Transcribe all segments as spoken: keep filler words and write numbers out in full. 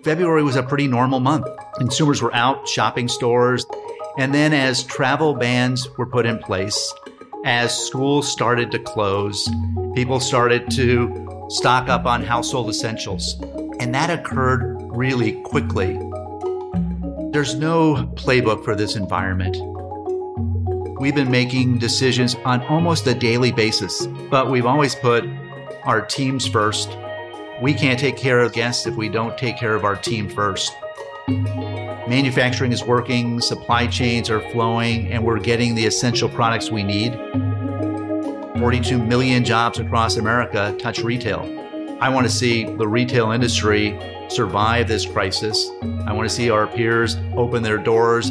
February was a pretty normal month. Consumers were out shopping stores. And then as travel bans were put in place, as schools started to close, people started to stock up on household essentials. And that occurred really quickly. There's no playbook for this environment. We've been making decisions on almost a daily basis, but we've always put our teams first. We can't take care of guests if we don't take care of our team first. Manufacturing is working, supply chains are flowing, and we're getting the essential products we need. forty-two million jobs across America touch retail. I want to see the retail industry survive this crisis. I want to see our peers open their doors.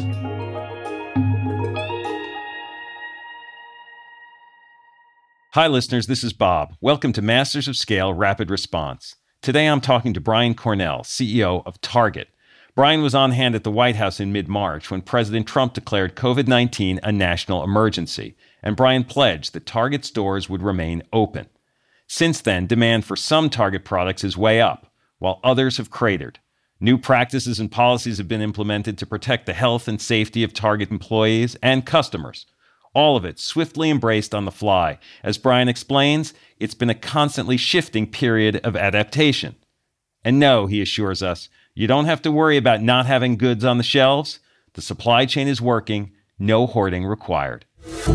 Hi, listeners. This is Bob. Welcome to Masters of Scale Rapid Response. Today, I'm talking to Brian Cornell, C E O of Target. Brian was on hand at the White House in mid-March when President Trump declared covid nineteen a national emergency, and Brian pledged that Target stores would remain open. Since then, demand for some Target products is way up, while others have cratered. New practices and policies have been implemented to protect the health and safety of Target employees and customers. All of it swiftly embraced on the fly. As Brian explains, it's been a constantly shifting period of adaptation. And no, he assures us, you don't have to worry about not having goods on the shelves. The supply chain is working, no hoarding required.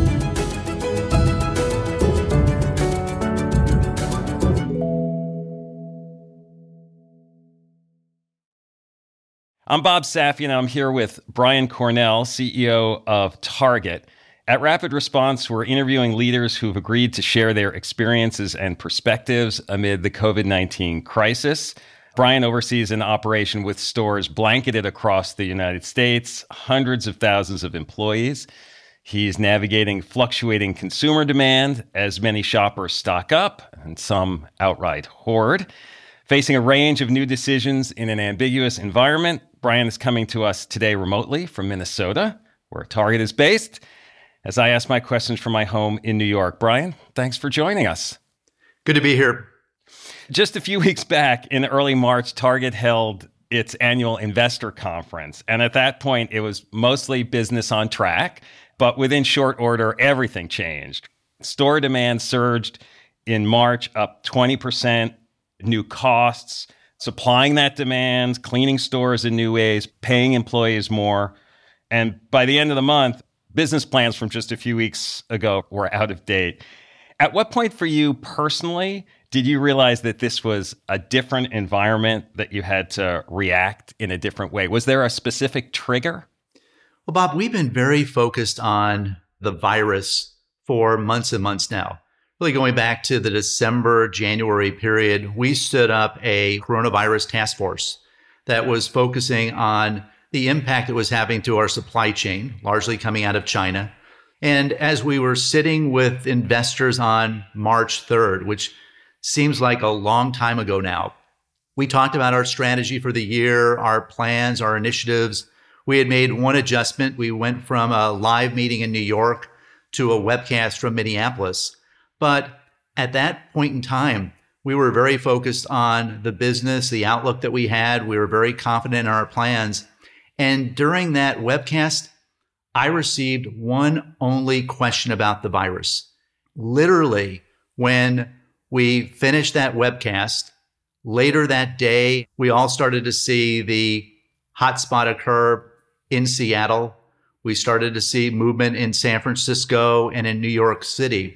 I'm Bob Safian. I'm here with Brian Cornell, C E O of Target. At Rapid Response, we're interviewing leaders who've agreed to share their experiences and perspectives amid the covid nineteen crisis. Brian oversees an operation with stores blanketed across the United States, hundreds of thousands of employees. He's navigating fluctuating consumer demand as many shoppers stock up and some outright hoard. Facing a range of new decisions in an ambiguous environment, Brian is coming to us today remotely from Minnesota, where Target is based. As I ask my questions from my home in New York. Brian, thanks for joining us. Good to be here. Just a few weeks back in early March, Target held its annual investor conference. And at that point, it was mostly business on track. But within short order, everything changed. Store demand surged in March, up twenty percent, new costs, supplying that demand, cleaning stores in new ways, paying employees more. And by the end of the month, business plans from just a few weeks ago were out of date. At what point for you personally did you realize that this was a different environment, that you had to react in a different way? Was there a specific trigger? Well, Bob, we've been very focused on the virus for months and months now. Really going back to the December, January period, we stood up a coronavirus task force that was focusing on the impact it was having to our supply chain, largely coming out of China. And as we were sitting with investors on March third, which seems like a long time ago now, we talked about our strategy for the year, our plans, our initiatives. We had made one adjustment. We went from a live meeting in New York to a webcast from Minneapolis. But at that point in time, we were very focused on the business, the outlook that we had. We were very confident in our plans. And during that webcast, I received one only question about the virus. Literally, when we finished that webcast, later that day, we all started to see the hotspot occur in Seattle. We started to see movement in San Francisco and in New York City.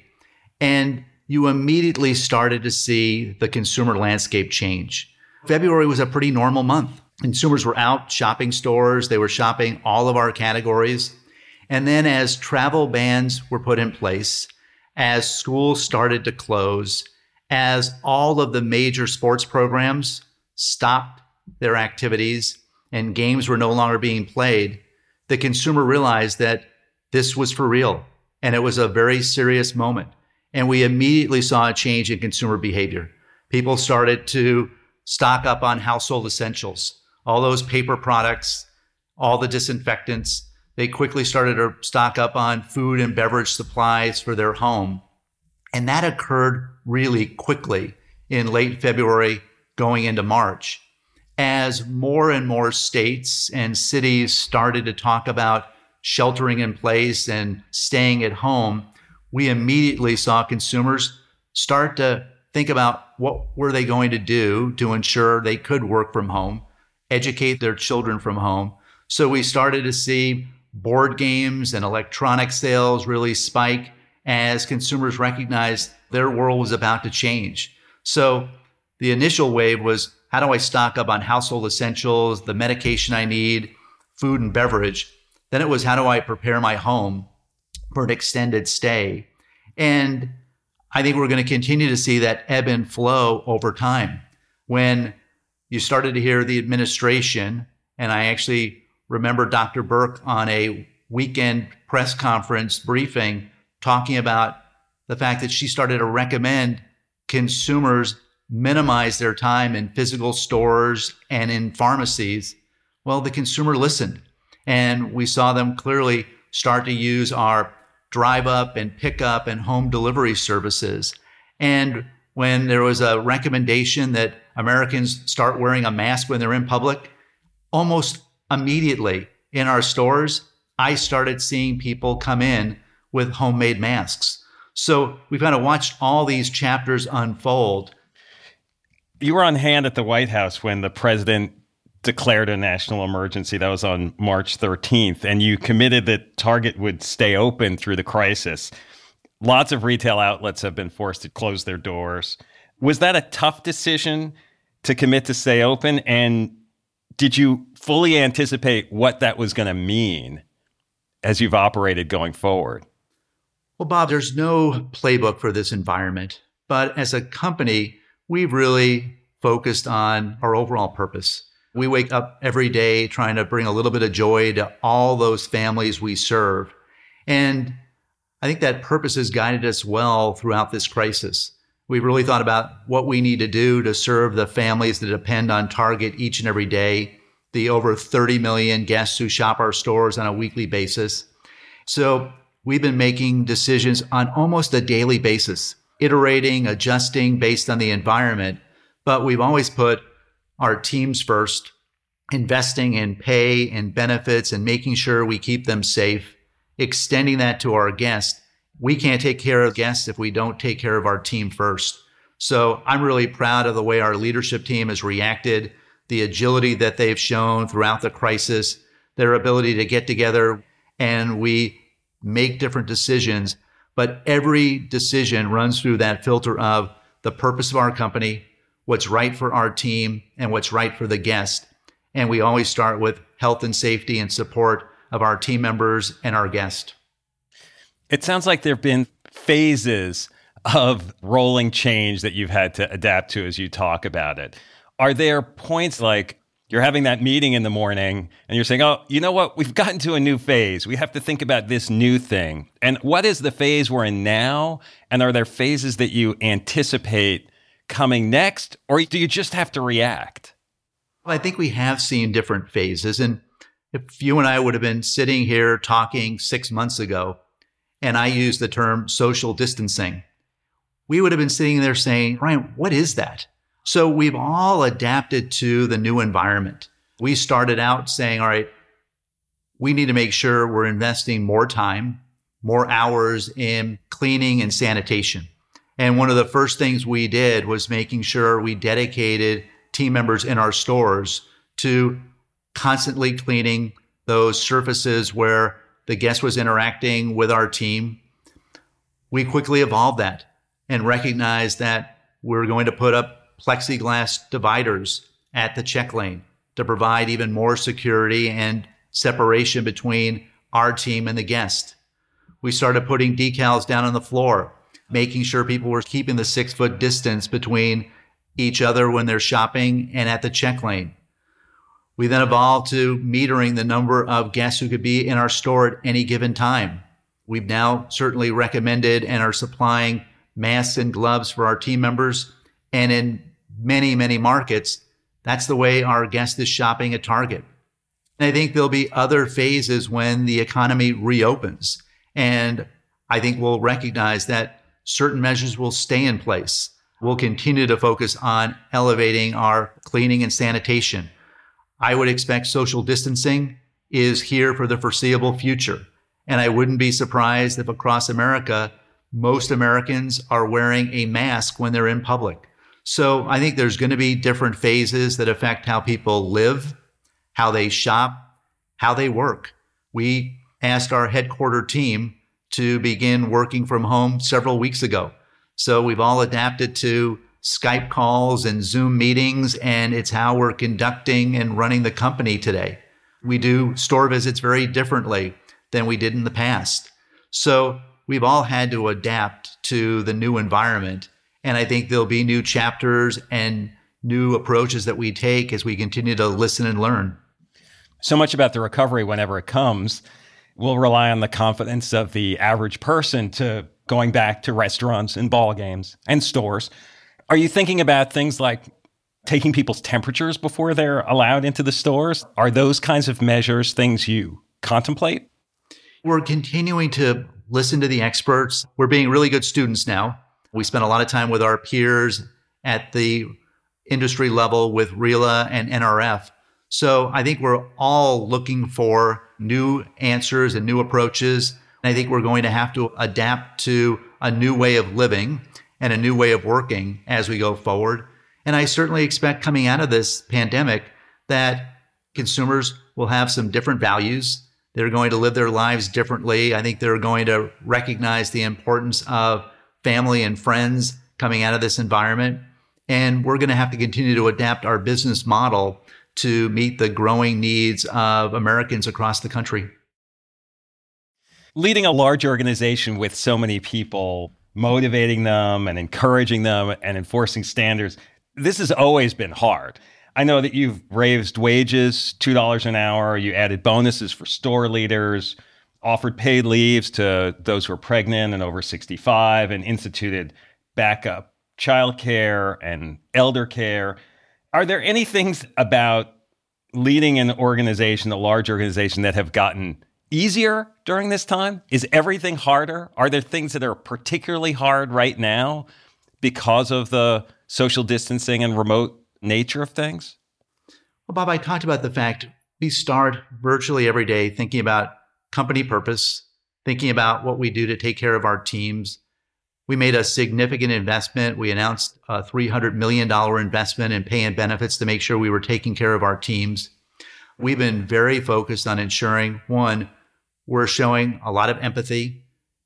And you immediately started to see the consumer landscape change. February was a pretty normal month. Consumers were out shopping stores. They were shopping all of our categories. And then as travel bans were put in place, as schools started to close, as all of the major sports programs stopped their activities and games were no longer being played, the consumer realized that this was for real. And it was a very serious moment. And we immediately saw a change in consumer behavior. People started to stock up on household essentials, all those paper products, all the disinfectants. They quickly started to stock up on food and beverage supplies for their home. And that occurred really quickly in late February, going into March. as more and more states and cities started to talk about sheltering in place and staying at home, we immediately saw consumers start to think about what were they going to do to ensure they could work from home, educate their children from home. So we started to see board games and electronic sales really spike as consumers recognized their world was about to change. So the initial wave was, how do I stock up on household essentials, the medication I need, food and beverage? Then it was, how do I prepare my home for an extended stay? And I think we're going to continue to see that ebb and flow over time. When you started to hear the administration, and I actually remember Doctor Birx on a weekend press conference briefing talking about the fact that she started to recommend consumers minimize their time in physical stores and in pharmacies. Well, the consumer listened, and we saw them clearly start to use our drive up and pick up and home delivery services. And when there was a recommendation that Americans start wearing a mask when they're in public, almost immediately in our stores, I started seeing people come in with homemade masks. So we've kind of watched all these chapters unfold. You were on hand at the White House when the president declared a national emergency. That was on March thirteenth, and you committed that Target would stay open through the crisis. Lots of retail outlets have been forced to close their doors. Was that a tough decision to commit to stay open? And did you fully anticipate what that was going to mean as you've operated going forward? Well, Bob, there's no playbook for this environment, but as a company, we've really focused on our overall purpose. We wake up every day trying to bring a little bit of joy to all those families we serve. And I think that purpose has guided us well throughout this crisis. We've really thought about what we need to do to serve the families that depend on Target each and every day, the over thirty million guests who shop our stores on a weekly basis. So we've been making decisions on almost a daily basis, iterating, adjusting based on the environment. But we've always put our teams first, investing in pay and benefits and making sure we keep them safe, extending that to our guests. We can't take care of guests if we don't take care of our team first. So I'm really proud of the way our leadership team has reacted, the agility that they've shown throughout the crisis, their ability to get together and we make different decisions. But every decision runs through that filter of the purpose of our company, what's right for our team, and what's right for the guest. And we always start with health and safety and support of our team members and our guests. It sounds like there have been phases of rolling change that you've had to adapt to as you talk about it. Are there points like you're having that meeting in the morning and you're saying, oh, you know what? We've gotten to a new phase. We have to think about this new thing. And what is the phase we're in now? And are there phases that you anticipate coming next, or do you just have to react? Well, I think we have seen different phases. And if you and I would have been sitting here talking six months ago, and I used the term social distancing, we would have been sitting there saying, Brian, what is that? So we've all adapted to the new environment. We started out saying, all right, we need to make sure we're investing more time, more hours in cleaning and sanitation. And one of the first things we did was making sure we dedicated team members in our stores to constantly cleaning those surfaces where the guest was interacting with our team. We quickly evolved that and recognized that we're going to put up plexiglass dividers at the check lane to provide even more security and separation between our team and the guest. We started putting decals down on the floor, making sure people were keeping the six foot distance between each other when they're shopping and at the check lane. We then evolved to metering the number of guests who could be in our store at any given time. We've now certainly recommended and are supplying masks and gloves for our team members. And in many, many markets, that's the way our guest is shopping at Target. And I think there'll be other phases when the economy reopens. And I think we'll recognize that certain measures will stay in place. We'll continue to focus on elevating our cleaning and sanitation. I would expect social distancing is here for the foreseeable future. And I wouldn't be surprised if across America, most Americans are wearing a mask when they're in public. So I think there's going to be different phases that affect how people live, how they shop, how they work. We asked our headquarter team to begin working from home several weeks ago. So we've all adapted to Skype calls and Zoom meetings, and it's how we're conducting and running the company today. We do store visits very differently than we did in the past. So we've all had to adapt to the new environment. And I think there'll be new chapters and new approaches that we take as we continue to listen and learn. So much about the recovery, whenever it comes, will rely on the confidence of the average person to going back to restaurants and ball games and stores. Are you thinking about things like taking people's temperatures before they're allowed into the stores? Are those kinds of measures things you contemplate? We're continuing to listen to the experts. We're being really good students now. We spent a lot of time with our peers at the industry level with R I L A and N R F. So I think we're all looking for new answers and new approaches. And I think we're going to have to adapt to a new way of living and a new way of working as we go forward. And I certainly expect coming out of this pandemic that consumers will have some different values. They're going to live their lives differently. I think they're going to recognize the importance of family and friends coming out of this environment. And we're going to have to continue to adapt our business model to meet the growing needs of Americans across the country. Leading a large organization with so many people, motivating them and encouraging them and enforcing standards, this has always been hard. I know that you've raised wages two dollars an hour, you added bonuses for store leaders, offered paid leaves to those who are pregnant and over sixty-five, and instituted backup childcare and elder care. Are there any things about leading an organization, a large organization, that have gotten easier during this time? Is everything harder? Are there things that are particularly hard right now because of the social distancing and remote nature of things? Well, Bob, I talked about the fact we start virtually every day thinking about company purpose, thinking about what we do to take care of our teams. We made a significant investment. We announced a three hundred million dollars investment in pay and benefits to make sure we were taking care of our teams. We've been very focused on ensuring, one, we're showing a lot of empathy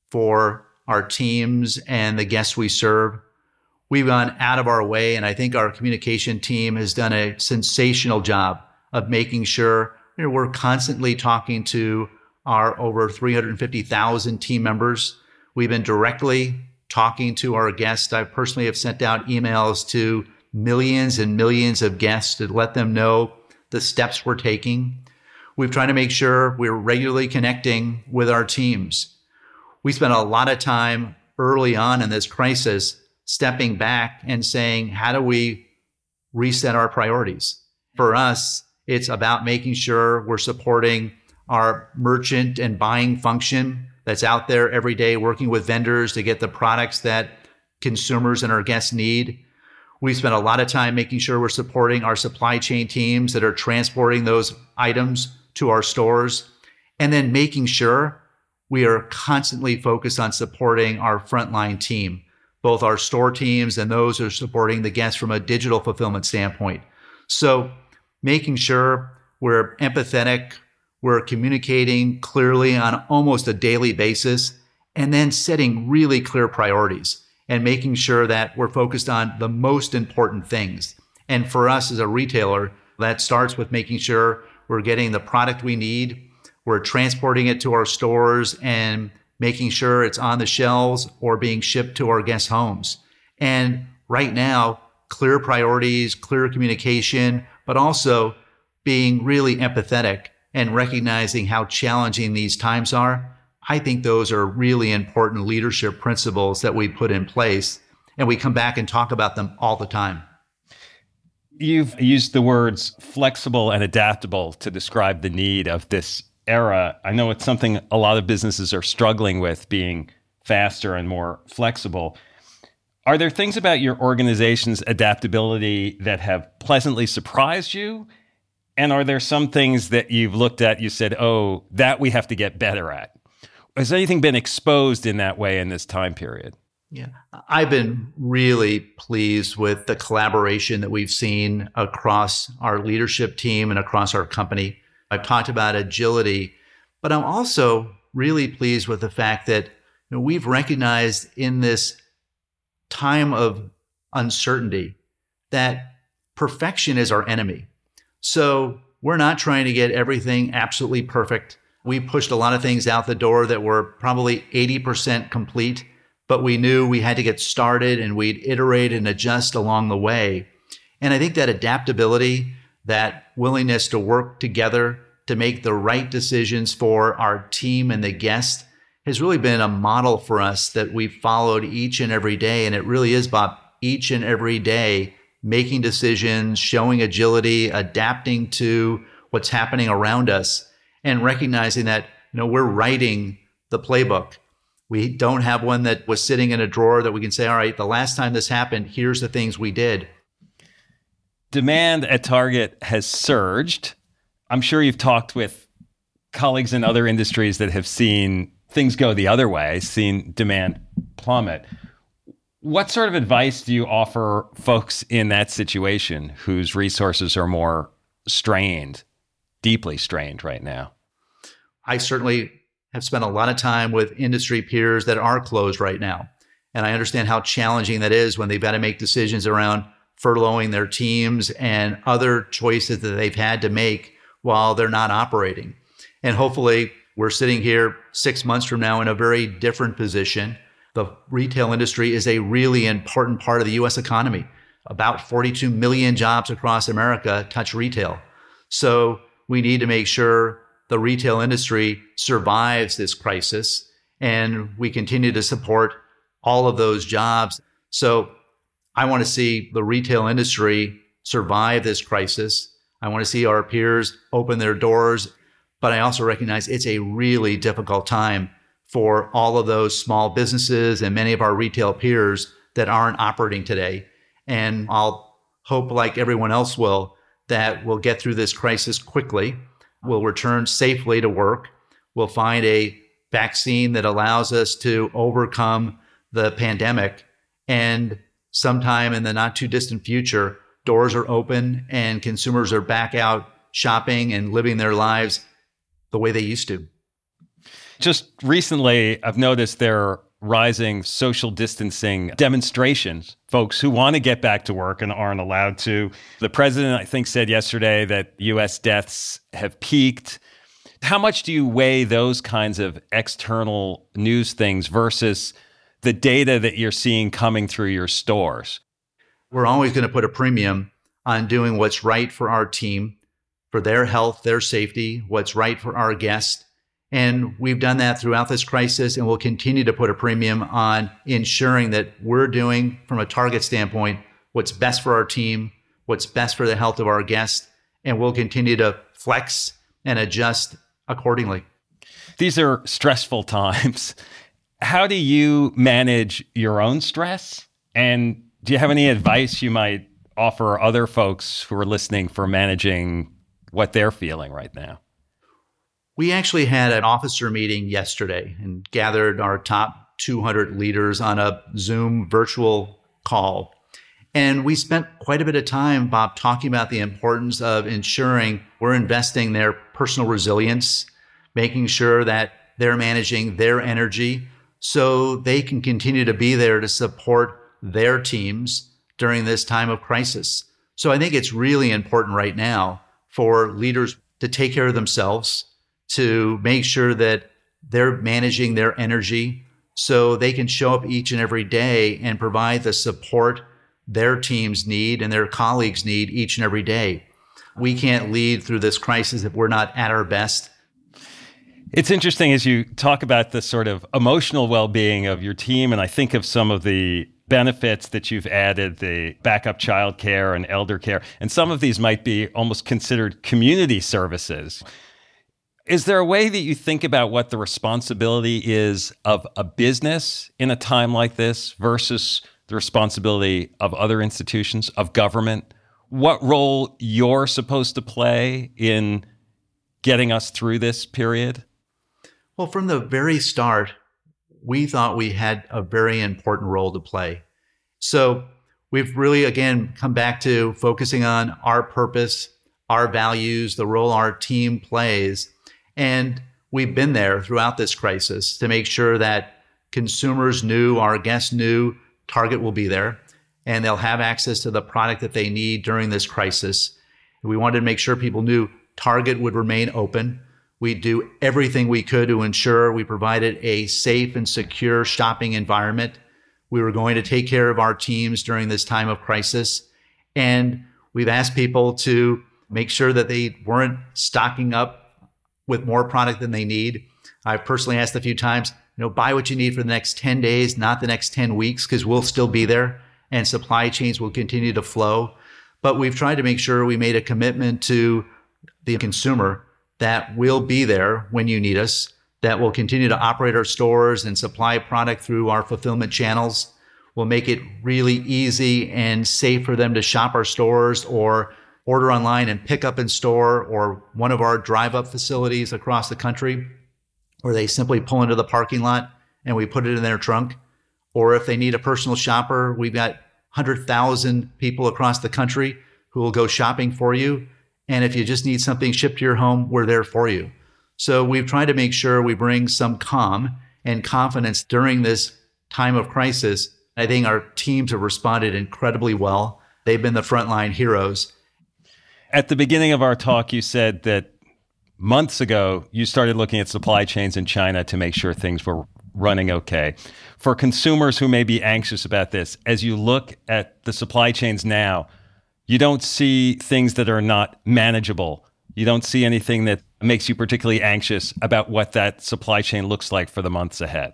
for our teams and the guests we serve. We've gone out of our way, and I think our communication team has done a sensational job of making sure, you know, we're constantly talking to our over three hundred fifty thousand team members. We've been directly talking to our guests. I personally have sent out emails to millions and millions of guests to let them know the steps we're taking. We've tried to make sure we're regularly connecting with our teams. We spent a lot of time early on in this crisis stepping back and saying, how do we reset our priorities? For us, it's about making sure we're supporting our merchant and buying function that's out there every day working with vendors to get the products that consumers and our guests need. We spent a lot of time making sure we're supporting our supply chain teams that are transporting those items to our stores, and then making sure we are constantly focused on supporting our frontline team, both our store teams and those who are supporting the guests from a digital fulfillment standpoint. So making sure we're empathetic, we're communicating clearly on almost a daily basis, and then setting really clear priorities and making sure that we're focused on the most important things. And for us as a retailer, that starts with making sure we're getting the product we need, we're transporting it to our stores, and making sure it's on the shelves or being shipped to our guests' homes. And right now, clear priorities, clear communication, but also being really empathetic and recognizing how challenging these times are. I think those are really important leadership principles that we put in place, and we come back and talk about them all the time. You've used the words flexible and adaptable to describe the need of this era. I know it's something a lot of businesses are struggling with, being faster and more flexible. Are there things about your organization's adaptability that have pleasantly surprised you? And are there some things that you've looked at, you said, oh, that we have to get better at? Has anything been exposed in that way in this time period? Yeah, I've been really pleased with the collaboration that we've seen across our leadership team and across our company. I've talked about agility, but I'm also really pleased with the fact that you know, we've recognized in this time of uncertainty that perfection is our enemy. So we're not trying to get everything absolutely perfect. We pushed a lot of things out the door that were probably eighty percent complete, but we knew we had to get started and we'd iterate and adjust along the way. And I think that adaptability, that willingness to work together to make the right decisions for our team and the guest has really been a model for us that we've followed each and every day. And it really is, Bob, each and every day, making decisions, showing agility, adapting to what's happening around us, and recognizing that you know we're writing the playbook. We don't have one that was sitting in a drawer that we can say, all right, the last time this happened, here's the things we did. Demand at Target has surged. I'm sure you've talked with colleagues in other industries that have seen things go the other way, seen demand plummet. What sort of advice do you offer folks in that situation whose resources are more strained, deeply strained right now? I certainly have spent a lot of time with industry peers that are closed right now. And I understand how challenging that is when they've got to make decisions around furloughing their teams and other choices that they've had to make while they're not operating. And hopefully we're sitting here six months from now in a very different position. The retail industry is a really important part of the U S economy. About forty-two million jobs across America touch retail. So we need to make sure the retail industry survives this crisis and we continue to support all of those jobs. So I want to see the retail industry survive this crisis. I want to see our peers open their doors, but I also recognize it's a really difficult time for all of those small businesses and many of our retail peers that aren't operating today. And I'll hope, like everyone else will, that we'll get through this crisis quickly. We'll return safely to work. We'll find a vaccine that allows us to overcome the pandemic. And sometime in the not too distant future, doors are open and consumers are back out shopping and living their lives the way they used to. Just recently, I've noticed there are rising social distancing demonstrations, folks who want to get back to work and aren't allowed to. The president, I think, said yesterday that U S deaths have peaked. How much do you weigh those kinds of external news things versus the data that you're seeing coming through your stores? We're always going to put a premium on doing what's right for our team, for their health, their safety, what's right for our guests. And we've done that throughout this crisis, and we'll continue to put a premium on ensuring that we're doing, from a Target standpoint, what's best for our team, what's best for the health of our guests, and we'll continue to flex and adjust accordingly. These are stressful times. How do you manage your own stress? And do you have any advice you might offer other folks who are listening for managing what they're feeling right now? We actually had an officer meeting yesterday and gathered our top two hundred leaders on a Zoom virtual call. And we spent quite a bit of time, Bob, talking about the importance of ensuring we're investing their personal resilience, making sure that they're managing their energy so they can continue to be there to support their teams during this time of crisis. So I think it's really important right now for leaders to take care of themselves, to make sure that they're managing their energy so they can show up each and every day and provide the support their teams need and their colleagues need each and every day. We can't lead through this crisis if we're not at our best. It's interesting as you talk about the sort of emotional well-being of your team, and I think of some of the benefits that you've added, the backup childcare and elder care, and some of these might be almost considered community services. Is there a way that you think about what the responsibility is of a business in a time like this versus the responsibility of other institutions, of government, what role you're supposed to play in getting us through this period? Well, from the very start, we thought we had a very important role to play. So we've really, again, come back to focusing on our purpose, our values, the role our team plays. And we've been there throughout this crisis to make sure that consumers knew, our guests knew, Target will be there and they'll have access to the product that they need during this crisis. We wanted to make sure people knew Target would remain open. We'd do everything we could to ensure we provided a safe and secure shopping environment. We were going to take care of our teams during this time of crisis. And we've asked people to make sure that they weren't stocking up with more product than they need. I've personally asked a few times, you know, buy what you need for the next ten days, not the next ten weeks, because we'll still be there and supply chains will continue to flow. But we've tried to make sure we made a commitment to the consumer that we'll be there when you need us, that we'll continue to operate our stores and supply product through our fulfillment channels. We'll make it really easy and safe for them to shop our stores or order online and pick up in store or one of our drive-up facilities across the country, where they simply pull into the parking lot and we put it in their trunk. Or if they need a personal shopper, we've got one hundred thousand people across the country who will go shopping for you. And if you just need something shipped to your home, we're there for you. So we've tried to make sure we bring some calm and confidence during this time of crisis. I think our teams have responded incredibly well. They've been the frontline heroes. At the beginning of our talk, you said that months ago, you started looking at supply chains in China to make sure things were running okay. For consumers who may be anxious about this, as you look at the supply chains now, you don't see things that are not manageable. You don't see anything that makes you particularly anxious about what that supply chain looks like for the months ahead.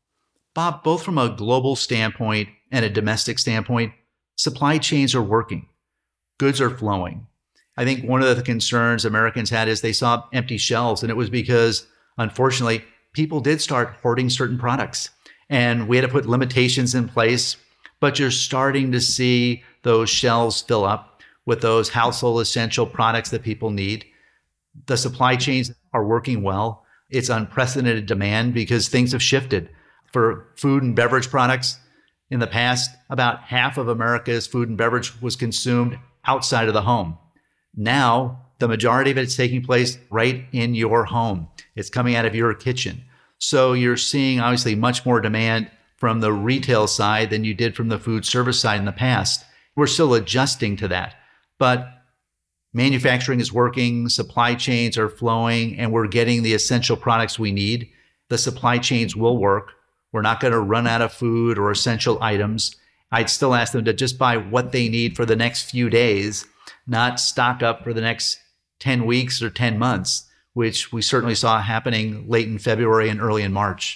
Bob, both from a global standpoint and a domestic standpoint, supply chains are working. Goods are flowing. I think one of the concerns Americans had is they saw empty shelves, and it was because, unfortunately, people did start hoarding certain products, and we had to put limitations in place. But you're starting to see those shelves fill up with those household essential products that people need. The supply chains are working well. It's unprecedented demand because things have shifted. For food and beverage products, in the past, about half of America's food and beverage was consumed outside of the home. Now, the majority of it is taking place right in your home. It's coming out of your kitchen. So you're seeing obviously much more demand from the retail side than you did from the food service side in the past. We're still adjusting to that, but manufacturing is working, supply chains are flowing, and we're getting the essential products we need. The supply chains will work. We're not going to run out of food or essential items. I'd still ask them to just buy what they need for the next few days, not stock up for the next ten weeks or ten months, which we certainly saw happening late in February and early in March.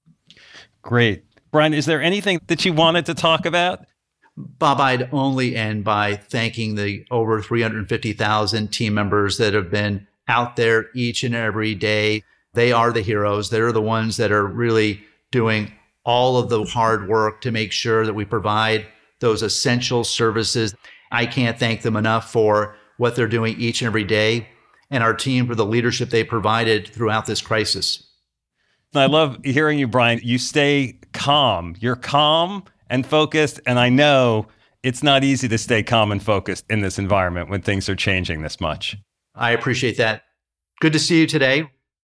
Great. Brian, is there anything that you wanted to talk about? Bob, I'd only end by thanking the over three hundred fifty thousand team members that have been out there each and every day. They are the heroes. They're the ones that are really doing all of the hard work to make sure that we provide those essential services. I can't thank them enough for what they're doing each and every day, and our team for the leadership they provided throughout this crisis. I love hearing you, Brian. You stay calm. You're calm and focused, and I know it's not easy to stay calm and focused in this environment when things are changing this much. I appreciate that. Good to see you today.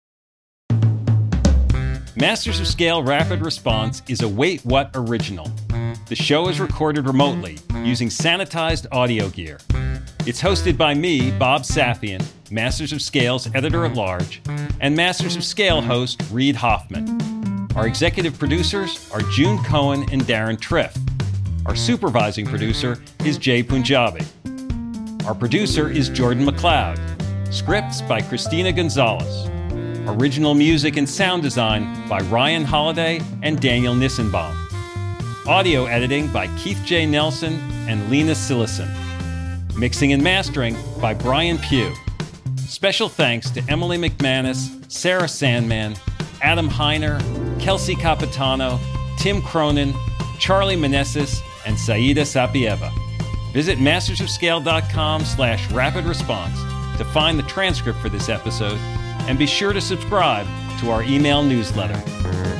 Masters of Scale Rapid Response is a Wait What original. The show is recorded remotely using sanitized audio gear. It's hosted by me, Bob Safian, Masters of Scale's editor-at-large, and Masters of Scale host Reid Hoffman. Our executive producers are June Cohen and Darren Triff. Our supervising producer is Jay Punjabi. Our producer is Jordan McLeod. Scripts by Christina Gonzalez. Original music and sound design by Ryan Holiday and Daniel Nissenbaum. Audio editing by Keith J. Nelson and Lena Sillison. Mixing and mastering by Brian Pugh. Special thanks to Emily McManus, Sarah Sandman, Adam Heiner, Kelsey Capitano, Tim Cronin, Charlie Manessis, and Saida Sapieva. Visit mastersofscale.com slash rapid response to find the transcript for this episode, and be sure to subscribe to our email newsletter.